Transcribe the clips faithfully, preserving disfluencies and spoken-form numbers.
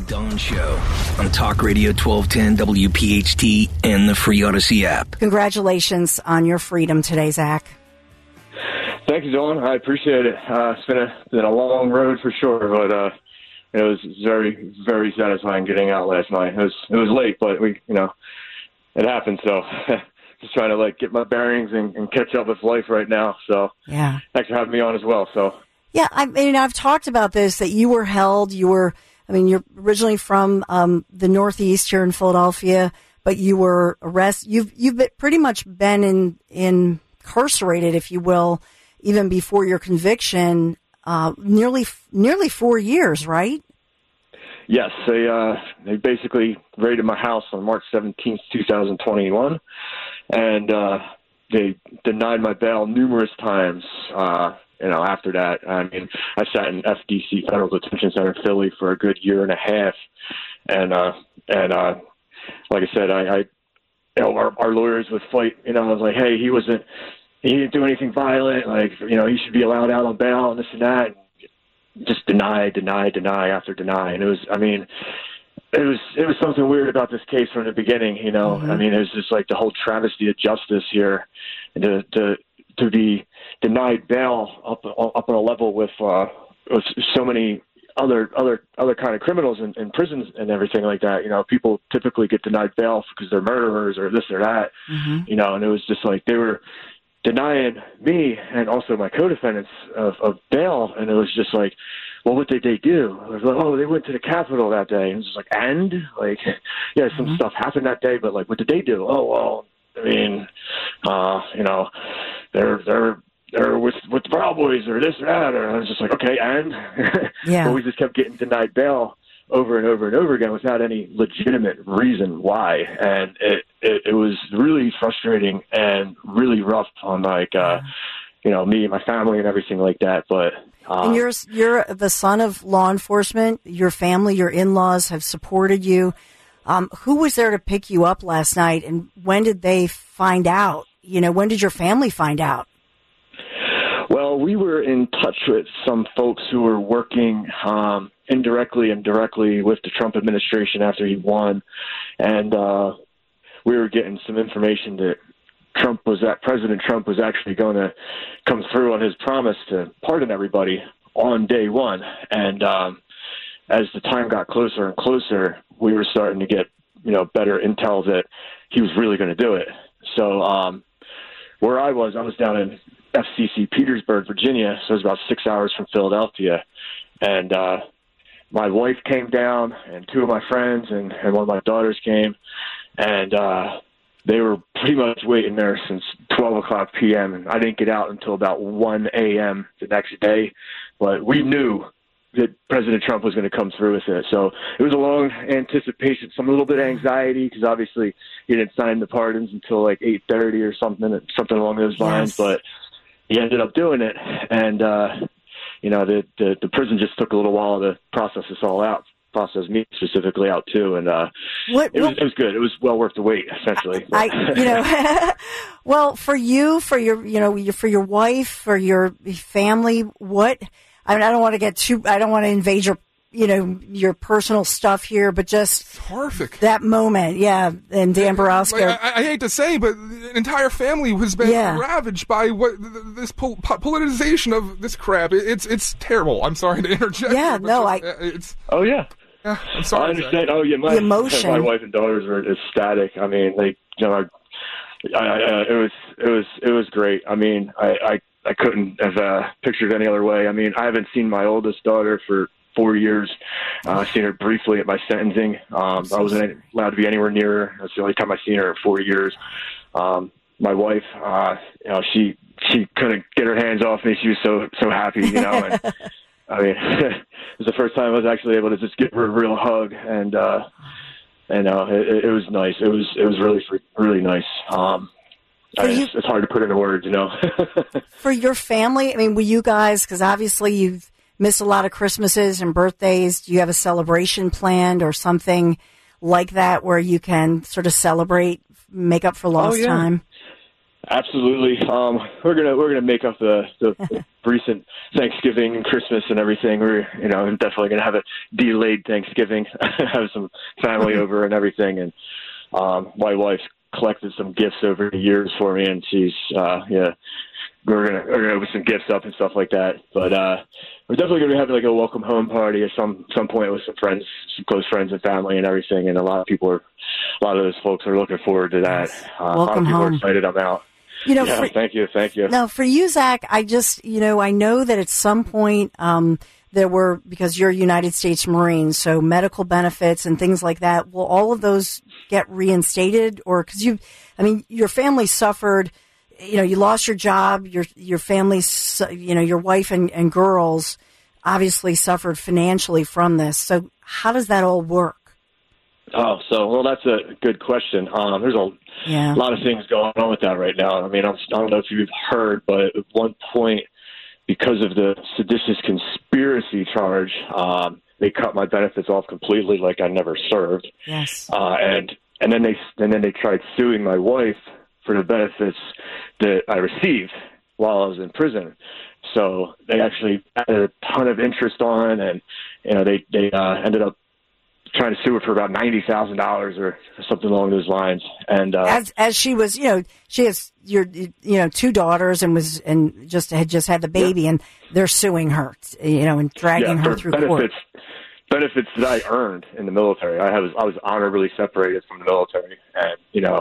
Dawn Show on Talk Radio twelve ten W P H T and the free Odyssey app. Congratulations on your freedom today, Zach. Thank you, Dawn. I appreciate it. Uh, it's been a, been a long road for sure, but uh, it was very, very satisfying getting out last night. It was it was late, but we, you know, it happened. So just trying to like get my bearings and, and catch up with life right now. So yeah, thanks for having me on as well. So yeah, I mean, I've talked about this that you were held. You were, I mean, you're originally from um, the Northeast here in Philadelphia, but you were arrested. You've you've been, pretty much been in, in incarcerated, if you will, even before your conviction. Uh, nearly nearly four years, right? Yes, they uh, they basically raided my house on March seventeenth, twenty twenty-one, and uh, they denied my bail numerous times. Uh, you know, after that, I mean, I sat in F D C, Federal Detention Center, Philly, for a good year and a half, and uh, and uh, like I said, I, I you know, our, our lawyers would fight. You know, I was like, hey, he wasn't. He didn't do anything violent, like, you know, he should be allowed out on bail and this and that. And just deny, deny, deny after deny. And it was, I mean, it was it was something weird about this case from the beginning, you know. Mm-hmm. I mean, it was just like the whole travesty of justice here. And to, to, to be denied bail up, up on a level with, uh, with so many other other other kind of criminals in, in prisons and everything like that. You know, people typically get denied bail because they're murderers or this or that, mm-hmm. you know, and it was just like they were denying me and also my co-defendants of, of bail, and it was just like, well, what did they do? It was like, oh, they went to the Capitol that day. And it was just like, and? Like, yeah, some mm-hmm. stuff happened that day, but, like, what did they do? Oh, well, I mean, uh, you know, they're they're they're with, with the Proud Boys or this or that. And I was just like, okay, and? Yeah. But we just kept getting denied bail over and over and over again without any legitimate reason why. And it, it, it was really frustrating and really rough on, like, uh, you know, me and my family and everything like that. But um, and you're, you're the son of law enforcement. Your family, your in-laws have supported you. Um, who was there to pick you up last night, and when did they find out? You know, when did your family find out? Well, we were in touch with some folks who were working um, indirectly and directly with the Trump administration after he won, and uh, we were getting some information that Trump was that President Trump was actually going to come through on his promise to pardon everybody on day one. And um, as the time got closer and closer, we were starting to get, you know, better intel that he was really going to do it. So um, where I was, I was down in F C C Petersburg, Virginia, so it was about six hours from Philadelphia. And uh, my wife came down, and two of my friends and, and one of my daughters came, and uh, they were pretty much waiting there since twelve o'clock p.m., and I didn't get out until about one a.m. the next day. But we knew that President Trump was going to come through with it. So it was a long anticipation, some a little bit of anxiety, because obviously he didn't sign the pardons until like eight thirty or something, something along those lines. Yes. But he ended up doing it, and uh, you know, the, the the prison just took a little while to process this all out, process me specifically out too, and uh, what, it was what, it was good. It was well worth the wait, essentially. I, you know, well, for you, for your, you know, for your wife, for your family, what? I mean, I don't want to get too, I don't want to invade your, you know, your personal stuff here, but just it's horrific. That moment, yeah. And Dan Borowski, like, I, I hate to say, but the entire family has been yeah. ravaged by what this pol- politicization of this crap. It's it's terrible. I'm sorry to interject. Yeah, here, no, just, I. It's. Oh yeah. Yeah, I'm sorry. I understand. Oh yeah, my the emotion. my wife and daughters were ecstatic. I mean, they, you know, I, I, uh, it was it was it was great. I mean, I. I I couldn't have uh, pictured any other way. I mean, I haven't seen my oldest daughter for four years. Uh, I've seen her briefly at my sentencing. Um, I wasn't allowed to be anywhere near her. That's the only time I've seen her in four years. Um, my wife, uh, you know, she she couldn't get her hands off me. She was so so happy, you know. And I mean, it was the first time I was actually able to just give her a real hug, and uh, and uh, it, it was nice. It was it was really really nice. Um, I, you, it's hard to put into words, you know. For your family, I mean, were you guys, because obviously you've missed a lot of Christmases and birthdays. Do you have a celebration planned or something like that where you can sort of celebrate, make up for lost oh, yeah. time? Absolutely. Um, we're gonna we're gonna make up the, the recent Thanksgiving and Christmas and everything. We're you know definitely gonna have a delayed Thanksgiving, have some family over and everything. And um, my wife's collected some gifts over the years for me, and she's uh, yeah, we're gonna we're gonna put some gifts up and stuff like that. But uh, we're definitely gonna be having like a welcome home party at some some point with some friends, some close friends and family and everything. And a lot of people are, a lot of those folks are looking forward to that. Uh, a lot of people home. are excited. I'm out. You know, yeah, for, thank you, thank you. Now, for you, Zach, I just, you know, I know that at some point um, there were, because you're a United States Marine, so medical benefits and things like that, will all of those get reinstated? Or, because you, I mean, your family suffered, you know, you lost your job, your your family, you know, your wife and, and girls obviously suffered financially from this. So how does that all work? Oh, so, well, that's a good question. Um, there's a yeah. lot of things going on with that right now. I mean, I'm, I don't know if you've heard, but at one point, because of the seditious conspiracy charge, um, they cut my benefits off completely, like I never served. Yes. Uh, and and then they and then they tried suing my wife for the benefits that I received while I was in prison. So they actually added a ton of interest on, and you know they they uh, ended up trying to sue her for about ninety thousand dollars or something along those lines. And uh, as as she was, you know, she has your you know two daughters and was and just had just had the baby, yeah. and they're suing her, you know, and dragging yeah, her through benefits, court. Benefits that I earned in the military. I was I was honorably separated from the military, and you know,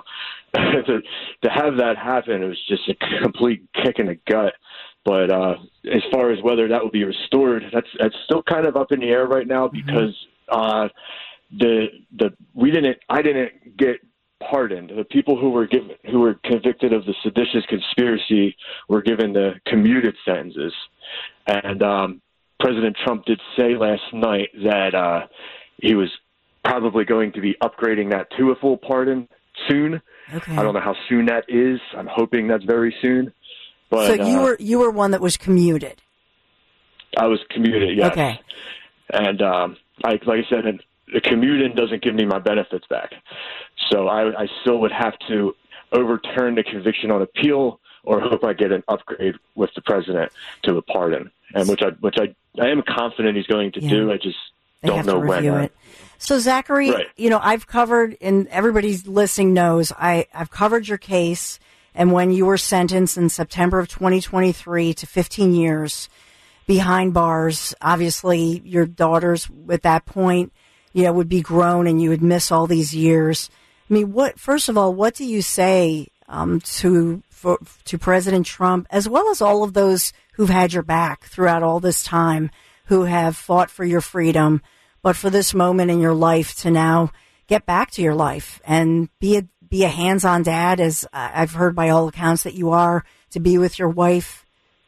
to to have that happen, it was just a complete kick in the gut. But uh, as far as whether that will be restored, that's that's still kind of up in the air right now because. Mm-hmm. Uh, the the we didn't I didn't get pardoned. The people who were given who were convicted of the seditious conspiracy were given the commuted sentences, and um, President Trump did say last night that uh, he was probably going to be upgrading that to a full pardon soon. Okay. I don't know how soon that is. I'm hoping that's very soon. But, so you uh, were you were one that was commuted. I was commuted. Yes. Okay. And um, I, like I said, the commuting doesn't give me my benefits back. So I, I still would have to overturn the conviction on appeal or hope I get an upgrade with the president to a pardon, and which I which I, I am confident he's going to yeah. do. I just they don't have know to when. Review it. So Zachary, right. you know, I've covered, and everybody's listening knows, I, I've covered your case, and when you were sentenced in September of twenty twenty-three to fifteen years behind bars, obviously your daughters at that point, you know, would be grown and you would miss all these years. I mean, what, first of all, what do you say um, to for, to President Trump, as well as all of those who've had your back throughout all this time, who have fought for your freedom, but for this moment in your life to now get back to your life and be a, be a hands-on dad, as I've heard by all accounts that you are, to be with your wife?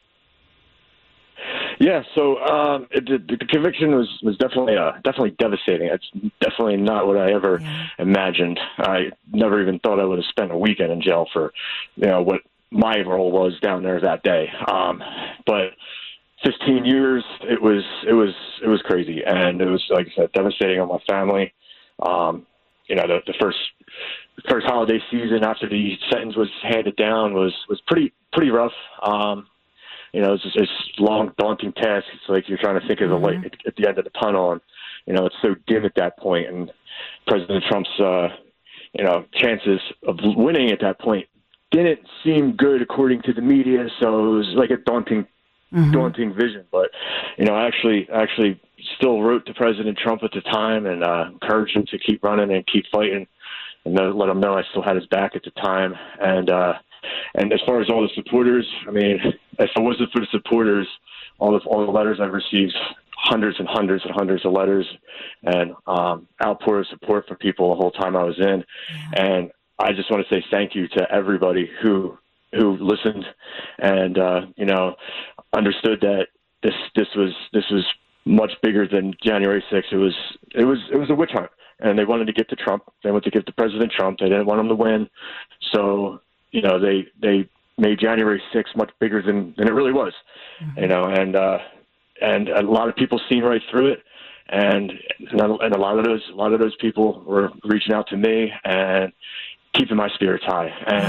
Yeah, so um, it, the, the conviction was, was definitely uh, definitely devastating. It's definitely not what I ever yeah. imagined. I never even thought I would have spent a weekend in jail for, you know, what my role was down there that day. Um, but fifteen years, it was it was it was crazy, and it was, like I said, devastating on my family. Um, you know, the, the first the first holiday season after the sentence was handed down was was pretty pretty rough. Um, You know, it's just it's a long, daunting task. It's like you're trying to think of the light at, at the end of the tunnel, and you know, it's so dim at that point. And President Trump's, uh, you know, chances of winning at that point didn't seem good according to the media. So it was like a daunting, mm-hmm. daunting vision. But you know, I actually, actually still wrote to President Trump at the time and uh, encouraged him to keep running and keep fighting, and let him know I still had his back at the time. And uh, And as far as all the supporters, I mean, if it wasn't for the supporters, all the all the letters I've received, hundreds and hundreds and hundreds of letters, and um, outpour of support from people the whole time I was in. Yeah. And I just want to say thank you to everybody who who listened and uh, you know understood that this this was this was much bigger than January sixth. It was it was it was a witch hunt, and they wanted to get to Trump. They wanted to get to President Trump. They didn't want him to win, so. You know, they they made January sixth much bigger than, than it really was, mm-hmm. you know, and uh, and a lot of people seen right through it, and and a lot of those a lot of those people were reaching out to me and keeping my spirits high, and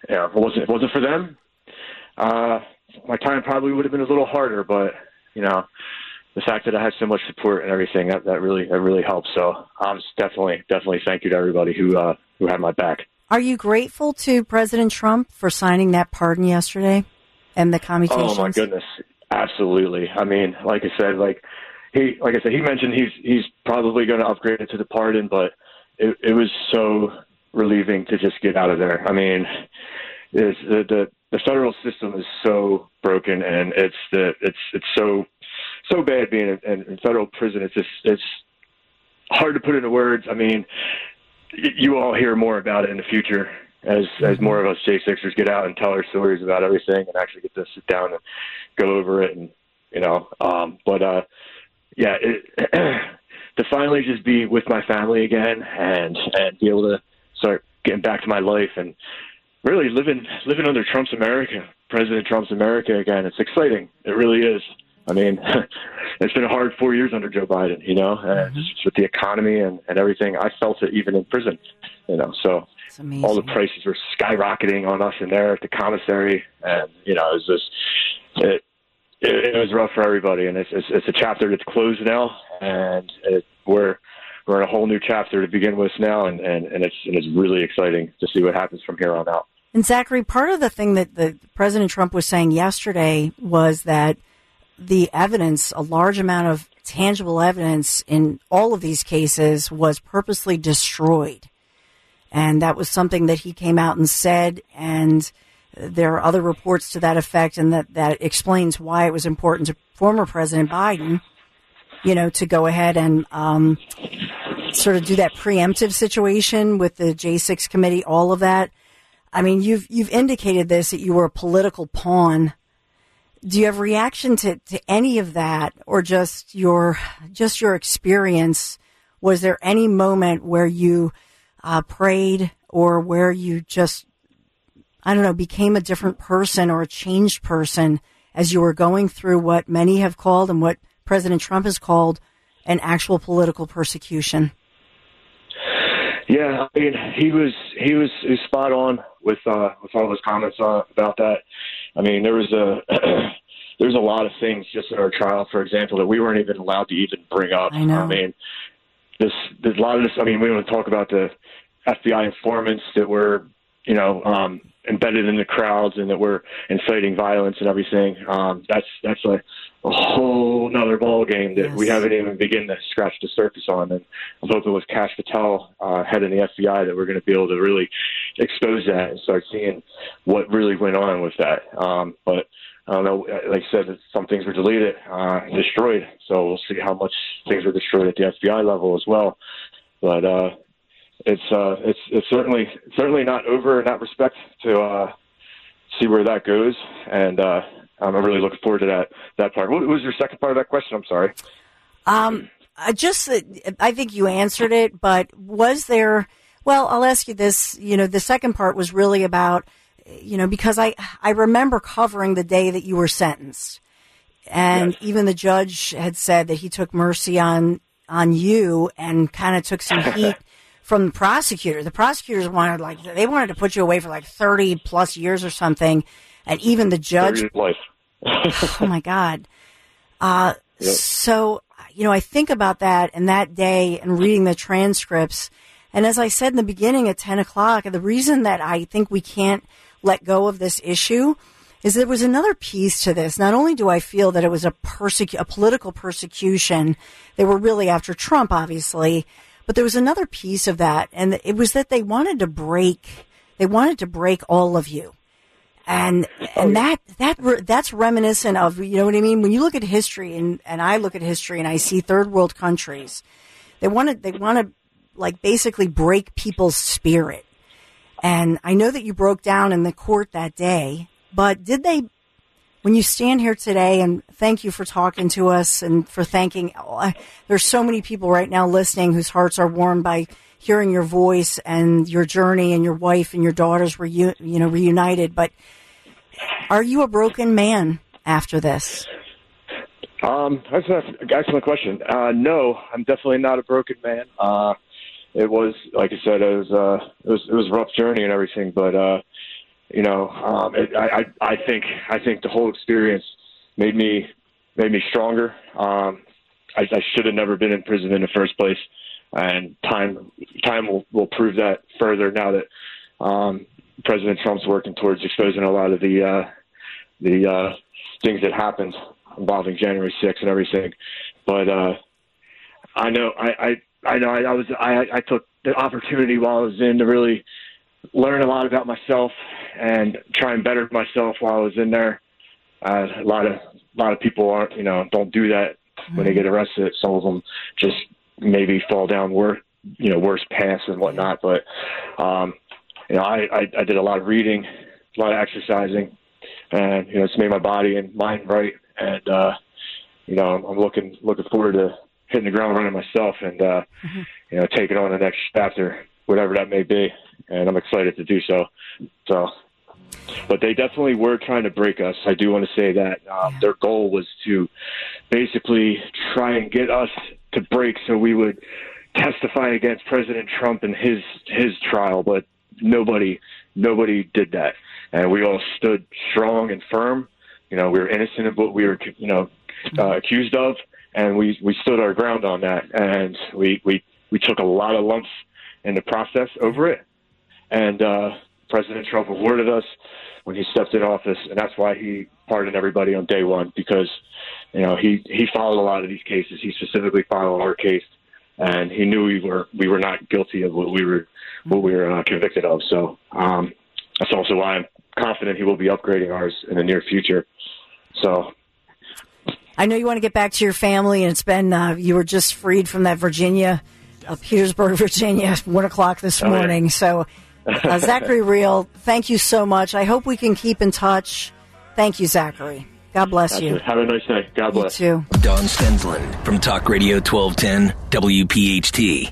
you know, if it wasn't, if it wasn't for them, uh, my time probably would have been a little harder, but, you know, the fact that I had so much support and everything, that, that really, that really helped. So um, definitely, definitely thank you to everybody who, uh, who had my back. Are you grateful to President Trump for signing that pardon yesterday and the commutations? Oh my goodness. Absolutely. I mean, like I said, like he, like I said, he mentioned he's, he's probably going to upgrade it to the pardon, but it, it was so relieving to just get out of there. I mean, it's, the, the, the federal system is so broken, and it's the, it's, it's so, so bad being in, in federal prison. It's just, it's hard to put into words. I mean, you all hear more about it in the future as as more of us J sixers get out and tell our stories about everything and actually get to sit down and go over it. And, you know, um, but, uh, yeah, it, to finally just be with my family again and, and be able to start getting back to my life and really living, living under Trump's America, President Trump's America again. It's exciting. It really is. I mean, it's been a hard four years under Joe Biden, you know, and just with the economy and, and everything. I felt it even in prison, you know, so all the prices were skyrocketing on us in there at the commissary. And, you know, it was just, it, it, it was rough for everybody. And it's, it's, it's a chapter that's closed now, and it, we're, we're in a whole new chapter to begin with now. And, and, and it's, and it's really exciting to see what happens from here on out. And Zachary, part of the thing that the President Trump was saying yesterday was that the evidence, a large amount of tangible evidence in all of these cases, was purposely destroyed. And that was something that he came out and said, and there are other reports to that effect, and that, that explains why it was important to former President Biden, you know, to go ahead and um, sort of do that preemptive situation with the J six committee, all of that. I mean, you've you've indicated this, that you were a political pawn. Do you have reaction to, to any of that, or just your just your experience? Was there any moment where you uh, prayed, or where you just, I don't know, became a different person or a changed person as you were going through what many have called and what President Trump has called an actual political persecution? Yeah, I mean, he was he was, he was spot on with uh, with all his comments uh, about that. I mean, there was a there's a lot of things just in our trial, for example, that we weren't even allowed to even bring up. I know. I mean, this there's a lot of this. I mean, we want to talk about the F B I informants that were, you know, um, embedded in the crowds and that were inciting violence and everything. Um, that's that's a, a whole nother ball game that yes. we haven't even begun to scratch the surface on. And I'm hoping with Kash Patel, uh, head of the F B I, that we're going to be able to really expose that and start seeing what really went on with that. Um, but I don't know, like I said, some things were deleted, uh, destroyed. So we'll see how much things were destroyed at the F B I level as well. But uh, it's uh, it's it's certainly certainly not over in that respect to uh, see where that goes. And uh, I'm really looking forward to that that part. What was your second part of that question? I'm sorry. Um, I just I think you answered it, but was there? Well, I'll ask you this. You know, the second part was really about, you know, because I, I remember covering the day that you were sentenced, and yes. even the judge had said that he took mercy on, on you and kind of took some heat from the prosecutor. The prosecutors wanted like, they wanted to put you away for like thirty plus years or something. And even the judge, life. oh my God. Uh, yep. So, you know, I think about that and that day and reading the transcripts. And as I said in the beginning at ten o'clock, the reason that I think we can't let go of this issue is there was another piece to this. Not only do I feel that it was a persecu- a political persecution, they were really after Trump, obviously, but there was another piece of that, and it was that they wanted to break, they wanted to break all of you. And, and that, that, that's reminiscent of, you know what I mean? When you look at history, and, and I look at history and I see third world countries, they want to, they want to like basically break people's spirit. And I know that you broke down in the court that day, but did they, when you stand here today, and thank you for talking to us and for thanking, there's so many people right now listening whose hearts are warmed by hearing your voice and your journey, and your wife and your daughters were, you know, reunited. But are you a broken man after this? Um, that's an excellent question. Uh, no, I'm definitely not a broken man. Uh, It was, like I said, it was, uh, it was, it was a rough journey and everything, but, uh, you know, um, it, I, I I think I think the whole experience made me made me stronger. Um, I, I should have never been in prison in the first place, and time time will, will prove that further now that um, President Trump's working towards exposing a lot of the uh, the uh, things that happened involving January sixth and everything. But uh, I know I, I, I know I, I was I, I took the opportunity while I was in to really learn a lot about myself and try and better myself while I was in there. Uh, a lot of a lot of people aren't you know don't do that when they get arrested. Some of them just maybe fall down worse you know worse paths and whatnot. But um, you know I, I I did a lot of reading, a lot of exercising, and you know it's made my body and mind right. And uh, you know I'm looking looking forward to hitting the ground running myself and uh, mm-hmm. you know taking on the next chapter, whatever that may be. And I'm excited to do so. So, but they definitely were trying to break us. I do want to say that um, yeah. their goal was to basically try and get us to break so we would testify against President Trump in his his trial. But nobody nobody did that, and we all stood strong and firm. You know, we were innocent of what we were you know uh, accused of, and we we stood our ground on that. And we we we took a lot of lumps in the process over it. And uh, President Trump awarded us when he stepped in office, and that's why he pardoned everybody on day one, because you know he, he followed a lot of these cases. He specifically followed our case, and he knew we were we were not guilty of what we were what we were uh, convicted of. So um, that's also why I'm confident he will be upgrading ours in the near future. So I know you want to get back to your family, and it's been uh, you were just freed from that Virginia, uh, Petersburg, Virginia, one o'clock this morning. Oh, yeah. So. Uh, Zachary Rehl, thank you so much. I hope we can keep in touch. Thank you, Zachary. God bless That's you. It. Have a nice day. God bless. You too. Don Stensland from Talk Radio twelve ten W P H T.